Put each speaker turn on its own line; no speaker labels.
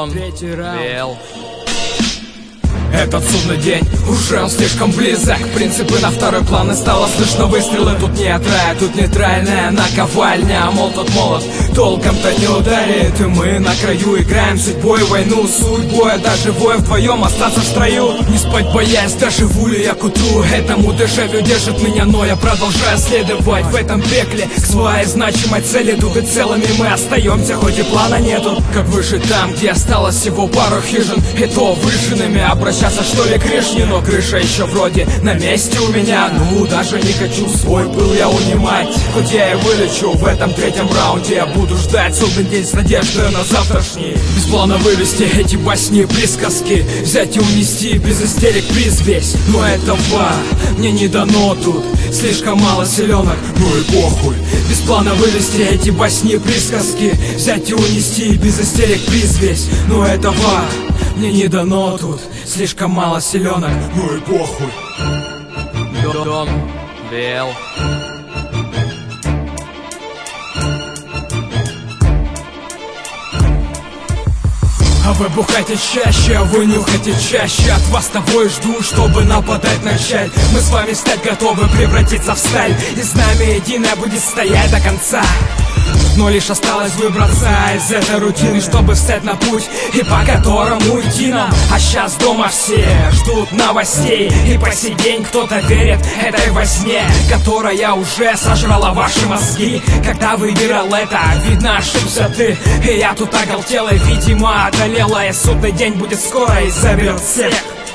Дон, Вел.
Этот судный день, уже он слишком близок. Принципы на второй план, и стало слышно выстрелы. Тут нет рая, тут нейтральная наковальня. Мол, тот молот толком-то не ударит. И мы на краю играем судьбой войну. Суть боя, даже воя вдвоем остаться в строю. Не спать боясь, доживу ли я к утру. Этому дежавю держит меня, но я продолжаю следовать в этом пекле к своей значимой цели. Тут и целыми мы остаемся, хоть и плана нету. Как выжить там, где осталось всего пару хижин, и то выжженными. Обращаться что ли к Кришне, но крыша еще вроде на месте у меня. Ну, даже не хочу свой пыл я унимать. Хоть я и вылечу в этом третьем раунде, я буду ждать судный день с надеждой на завтрашний. Без плана вывести эти басни и присказки, взять и унести без истерик приз весь. Но этого мне не дано тут, слишком мало селенок, ну и похуй. Без плана вывести эти басни и присказки, взять и унести без истерик приз весь. Но этого мне не дано тут, слишком мало селенок, ну и похуй.
Дон, Вел.
А вы бухайте чаще, а вы нюхайте чаще. От вас того и жду, чтобы нападать начать. Мы с вами стать готовы превратиться в сталь, и знамя единое будет стоять до конца. Но лишь осталось выбраться из этой рутины, чтобы встать на путь, и по которому идти нам. А сейчас дома все ждут новостей, и по сей день кто-то верит этой возне, которая уже сожрала ваши мозги. Когда выбирал это, видно, ошибся ты. И я тут оголтел, и, видимо, одолела. И судный день будет скоро и заберет всех.